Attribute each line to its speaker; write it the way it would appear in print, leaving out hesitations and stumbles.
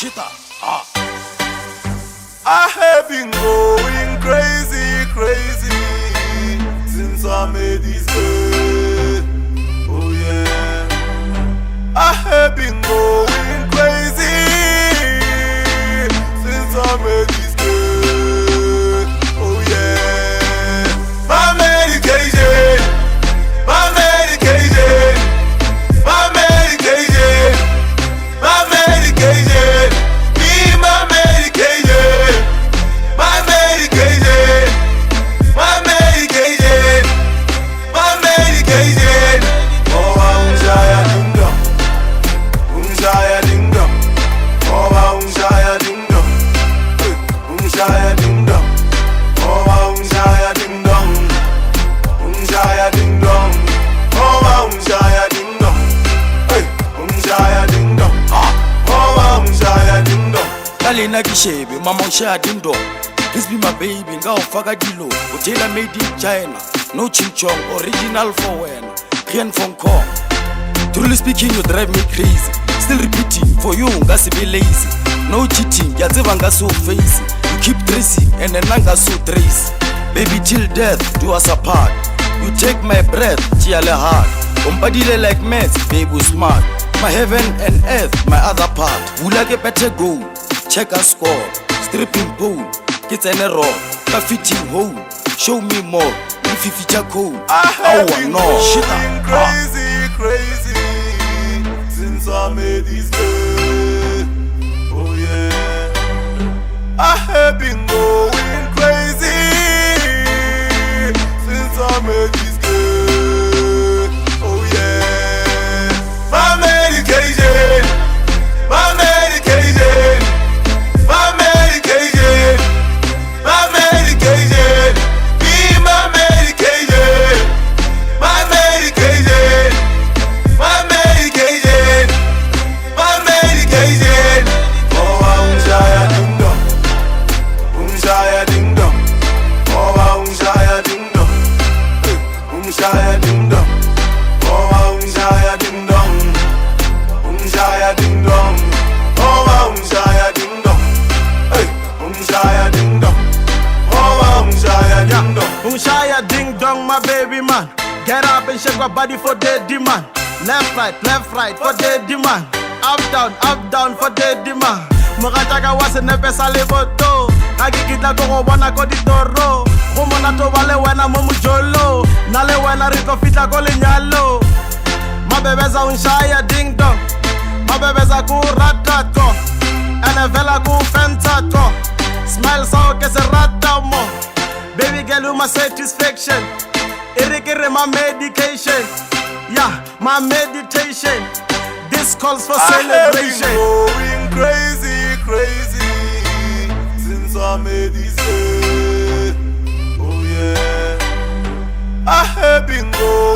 Speaker 1: Shita. Ah.
Speaker 2: I have been going crazy, crazy since I made this girl. Oh yeah. I have been going crazy since I made this girl. Oh yeah. My medication, my medication, my medication, my medication. Be my medication, my medication, my medication, my medication. Oh, unshaya ding dong, unshaya ding dong. Oh, unshaya ding dong, unshaya ding dong. Oh, unshaya ding dong, unshaya ding dong. Oh, unshaya ding dong, unshaya ding dong. Oh, unshaya ding dong.
Speaker 1: Kalena kishebe, mama unshaya ding dong. Please be my baby, nga ufaka dilo. Tailor made in China, no ching chong, original for when. Korean from Kong. Truly speaking, you drive me crazy. Still repeating, for you, ngasi be lazy. No cheating, yaziva nga so face. You keep tracing, and then nga so trace. Baby till death, do us apart. You take my breath, chiale hard. Umpadile like meds, baby smart. My heaven and earth, my other part. Ulake better go, check a score. Stripping pole, kids and a rock. A fitting hole, show me more. If you feature code,
Speaker 2: I have been
Speaker 1: no
Speaker 2: going
Speaker 1: shit.
Speaker 2: crazy, crazy since I made this girl. Oh yeah. I have been going crazy since I made this girl. Oh yeah. My medication, my medication, my medication, my medication. Be my medication, my medication, my medication, my medication. Oh, unshaya ding dong, unshaya ding dong. Oh, unshaya ding dong, unshaya ding dong. Oh, unshaya ding dong, unshaya ding dong. Oh, unshaya ding dong, unshaya ding dong. Oh, unshaya ding dong.
Speaker 3: Unshaya ding dong, my baby man. Get up and shake your body for the demand. Left, right for the demand. Up, down for the demand. Mugataga was in the best aliboto. Agikita go wana koditoro. Humana to wale wana mumujolo. Nale wana riko fita nyalo. My baby's a unshaya ding dong. My baby's a kuratato. And a vela fentato. Smile so que se rata mo. Baby girl, you my satisfaction. Irrigate my medication. Yeah, my meditation. This calls for celebration.
Speaker 2: I have been going crazy, crazy since I made this girl. Oh yeah. I have been going